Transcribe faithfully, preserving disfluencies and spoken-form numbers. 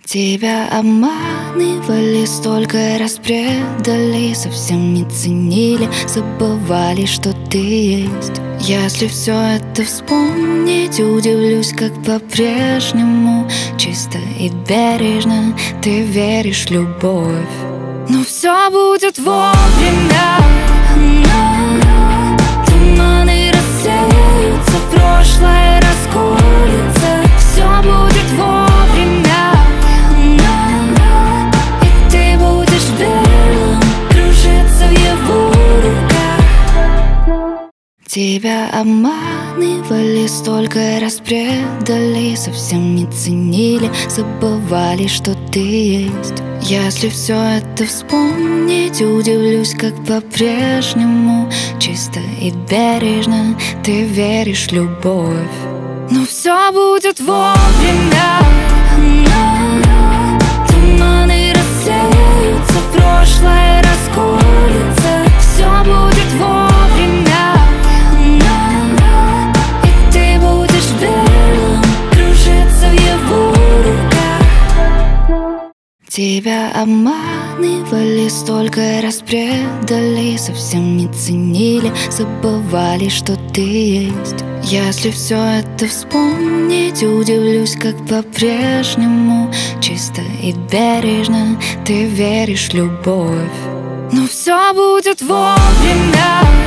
Тебя обманывали, столько раз предали, совсем не ценили, забывали, что ты есть. Если все это вспомнить, удивлюсь, как по-прежнему чисто и бережно ты веришь в любовь. Но все будет вовремя. Туманы рассеются, прошлое расколется. Все будет вовремя. И ты будешь белым, кружиться в его руках. Тебя обманывали, столько раз предали, совсем не ценили, забывали, что ты есть. Если все это вспомнить, удивлюсь, как по-прежнему чисто и бережно ты веришь в любовь. Но все будет вовремя. Туманы рассеются, прошлое расколется. Все будет вовремя. И ты будешь белым, кружиться в его руках. Тебя обманывали, столько раз предали, совсем не ценили, забывали, что ты есть. Если все это вспомнить, удивлюсь, как по-прежнему чисто и бережно ты веришь в любовь. Но все будет вовремя.